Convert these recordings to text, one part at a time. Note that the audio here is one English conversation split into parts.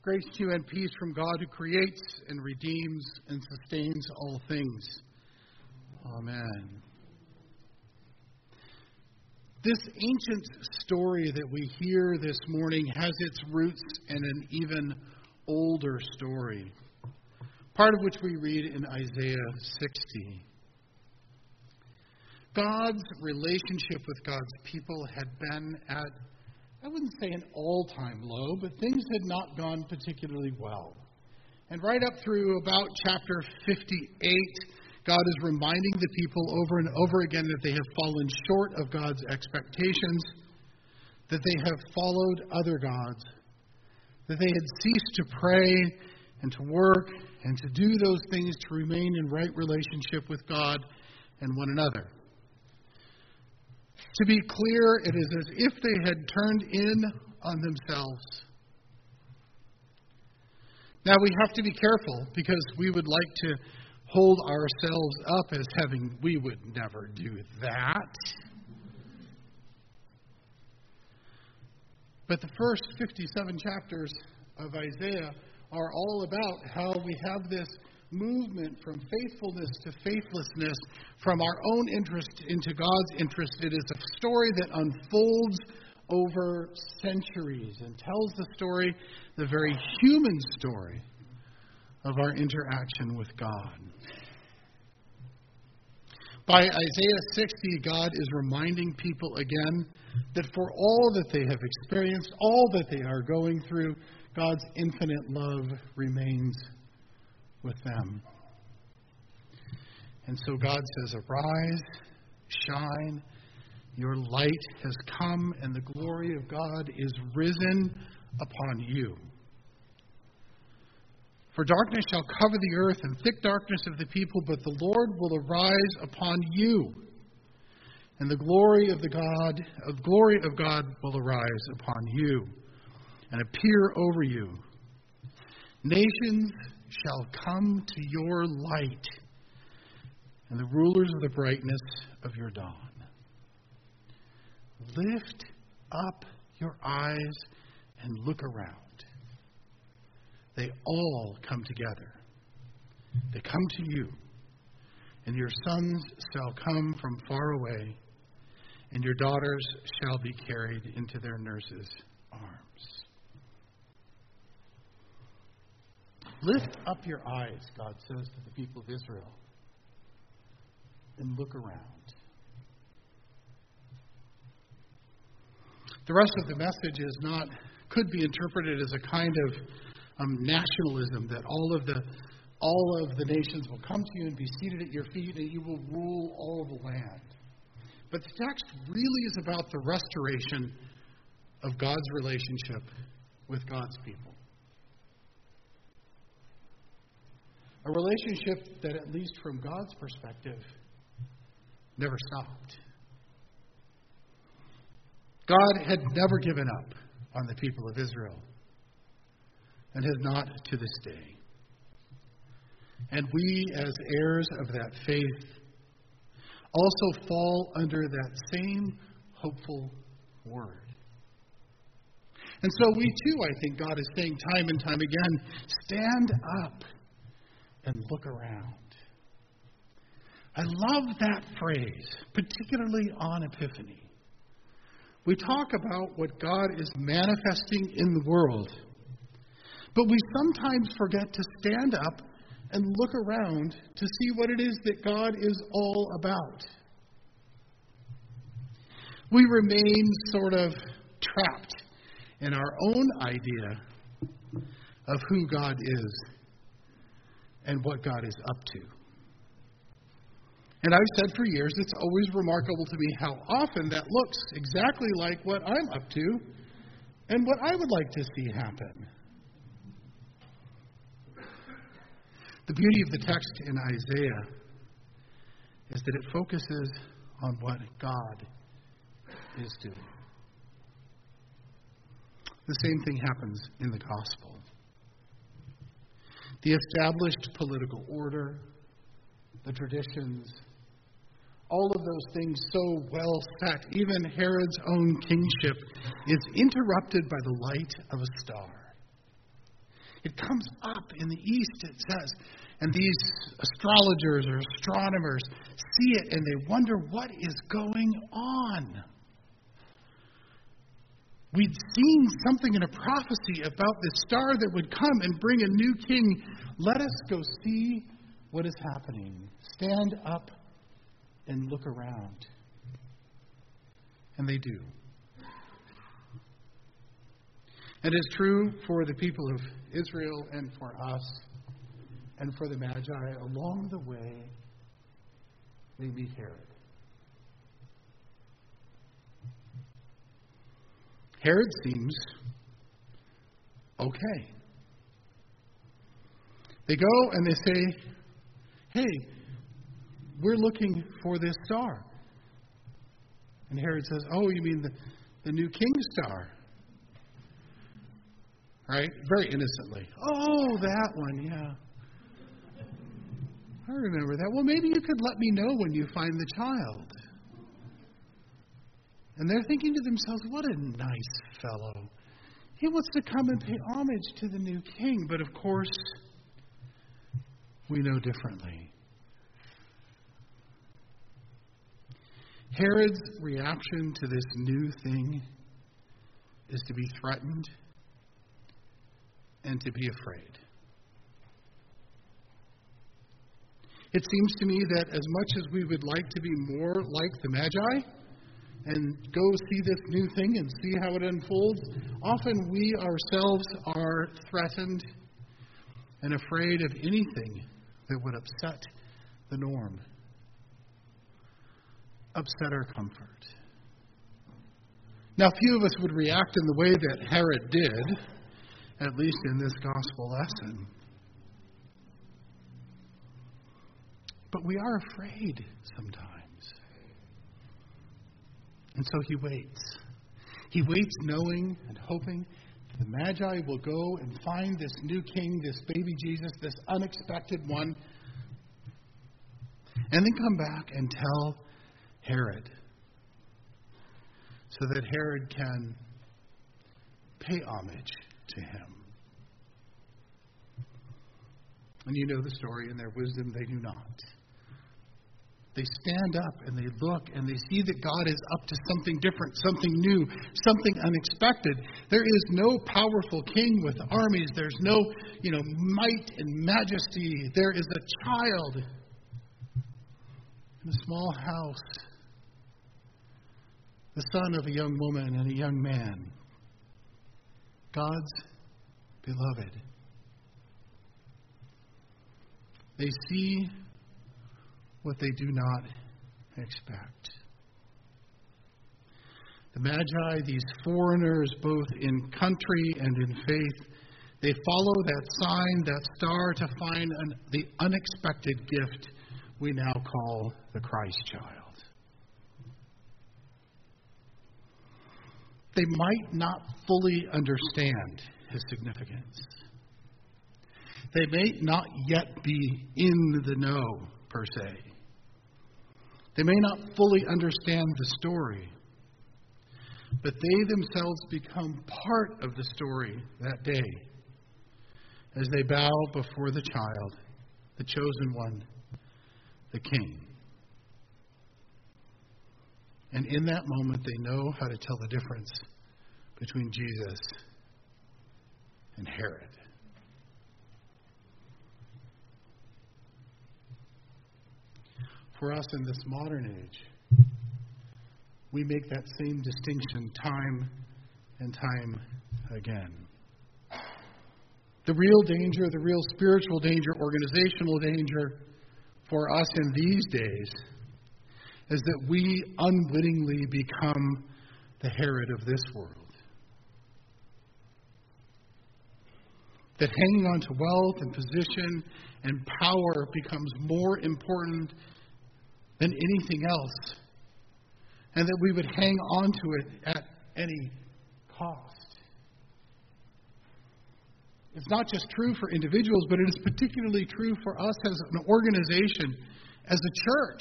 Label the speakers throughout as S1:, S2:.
S1: Grace to you and peace from God who creates and redeems and sustains all things. Amen. This ancient story that we hear this morning has its roots in an even older story, part of which we read in Isaiah 60. God's relationship with God's people had been at, I wouldn't say an all-time low, but things had not gone particularly well. And right up through about chapter 58, God is reminding the people over and over again that they have fallen short of God's expectations, that they have followed other gods, that they had ceased to pray and to work and to do those things to remain in right relationship with God and one another. To be clear, it is as if they had turned in on themselves. Now, we have to be careful because we would like to hold ourselves up as having, we would never do that. But the first 57 chapters of Isaiah are all about how we have this movement from faithfulness to faithlessness, from our own interest into God's interest. It is a story that unfolds over centuries and tells the story, the very human story, of our interaction with God. By Isaiah 60, God is reminding people again that for all that they have experienced, all that they are going through, God's infinite love remains with them. And so God says, "Arise, shine, your light has come, and the glory of God is risen upon you. For darkness shall cover the earth, and thick darkness of the people, but the Lord will arise upon you, and the glory of God will arise upon you, and appear over you. Nations shall come to your light, and the rulers of the brightness of your dawn. Lift up your eyes and look around. They all come together. They come to you, and your sons shall come from far away, and your daughters shall be carried into their nurses' arms." Lift up your eyes, God says to the people of Israel, and look around. The rest of the message could be interpreted as a kind of nationalism, that all of the nations will come to you and be seated at your feet, and you will rule all the land. But the text really is about the restoration of God's relationship with God's people. A relationship that, at least from God's perspective, never stopped. God had never given up on the people of Israel, and has not to this day. And we, as heirs of that faith, also fall under that same hopeful word. And so we too, I think God is saying time and time again, stand up and look around. I love that phrase, particularly on Epiphany. We talk about what God is manifesting in the world, but we sometimes forget to stand up and look around to see what it is that God is all about. We remain sort of trapped in our own idea of who God is and what God is up to. And I've said for years, it's always remarkable to me how often that looks exactly like what I'm up to and what I would like to see happen. The beauty of the text in Isaiah is that it focuses on what God is doing. The same thing happens in the gospel. The established political order, the traditions, all of those things so well set, even Herod's own kingship, is interrupted by the light of a star. It comes up in the east, it says. And these astrologers or astronomers see it and they wonder what is going on. We'd seen something in a prophecy about this star that would come and bring a new king. Let us go see what is happening. Stand up and look around. And they do. And it's true for the people of Israel and for us and for the Magi. Along the way, they meet Herod. Herod seems okay. They go and they say, hey, we're looking for this star. And Herod says, oh, you mean the new king star? Right? Very innocently. Oh, that one, yeah. I remember that. Well, maybe you could let me know when you find the child. And they're thinking to themselves, what a nice fellow. He wants to come and pay homage to the new king. But of course, we know differently. Herod's reaction to this new thing is to be threatened and to be afraid. It seems to me that as much as we would like to be more like the Magi and go see this new thing and see how it unfolds, often we ourselves are threatened and afraid of anything that would upset the norm, upset our comfort. Now, few of us would react in the way that Herod did, at least in this gospel lesson. But we are afraid sometimes. And so he waits. He waits knowing and hoping the Magi will go and find this new king, this baby Jesus, this unexpected one, and then come back and tell Herod so that Herod can pay homage to him. And you know the story. In their wisdom, they do not. They stand up and they look and they see that God is up to something different, something new, something unexpected. There is no powerful king with armies. There's no, might and majesty. There is a child in a small house, the son of a young woman and a young man, God's beloved. They see what they do not expect. The Magi, these foreigners, both in country and in faith, they follow that sign, that star, to find the unexpected gift we now call the Christ child. They might not fully understand his significance. They may not yet be in the know, per se. They may not fully understand the story, but they themselves become part of the story that day as they bow before the child, the chosen one, the King. And in that moment, they know how to tell the difference between Jesus and Herod. For us in this modern age, we make that same distinction time and time again. The real danger, the real spiritual danger, organizational danger for us in these days is that we unwittingly become the Herod of this world. That hanging on to wealth and position and power becomes more important than anything else, and that we would hang on to it at any cost. It's not just true for individuals, but it is particularly true for us as an organization, as a church.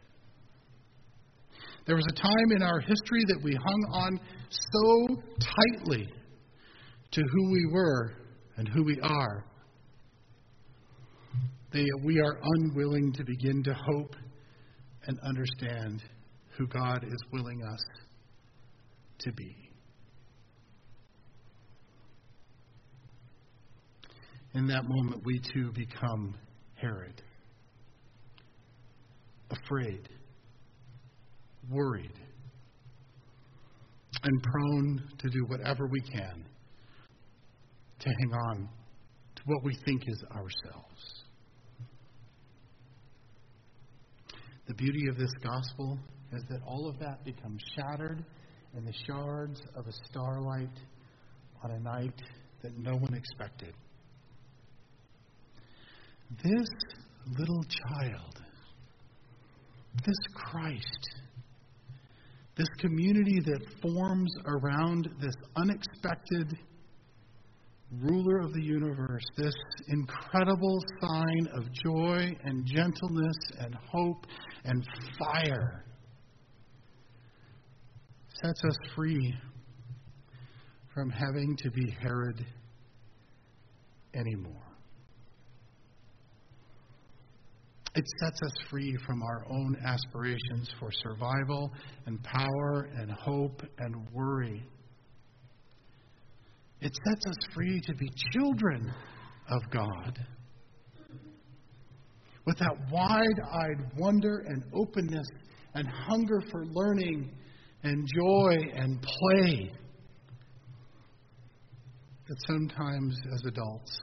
S1: There was a time in our history that we hung on so tightly to who we were and who we are, we are unwilling to begin to hope and understand who God is willing us to be. In that moment, we too become Herod, afraid, worried, and prone to do whatever we can to hang on to what we think is ourselves. The beauty of this gospel is that all of that becomes shattered in the shards of a starlight on a night that no one expected. This little child, this Christ, this community that forms around this unexpected ruler of the universe, this incredible sign of joy and gentleness and hope and fire, sets us free from having to be Herod anymore. It sets us free from our own aspirations for survival and power and hope and worry. It sets us free to be children of God. With that wide-eyed wonder and openness and hunger for learning and joy and play that sometimes as adults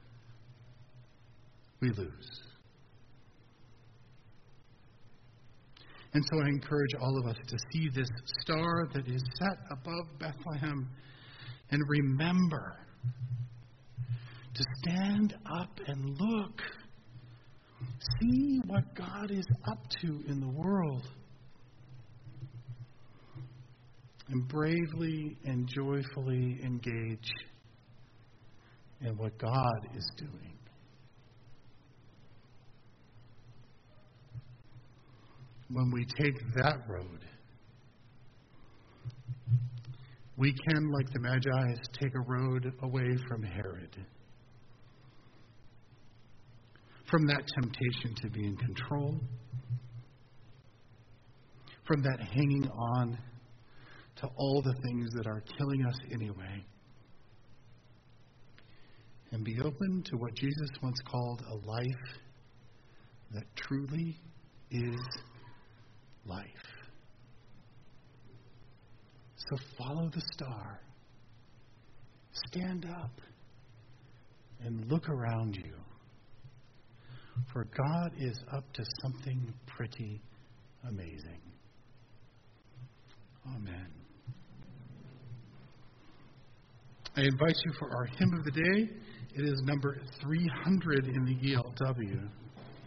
S1: we lose. And so I encourage all of us to see this star that is set above Bethlehem and remember to stand up and look. See what God is up to in the world. And bravely and joyfully engage in what God is doing. When we take that road, we can, like the Magi, take a road away from Herod, from that temptation to be in control, from that hanging on to all the things that are killing us anyway, and be open to what Jesus once called a life that truly is life. So follow the star. Stand up and look around you. For God is up to something pretty amazing. Amen. I invite you for our hymn of the day. It is number 300 in the ELW.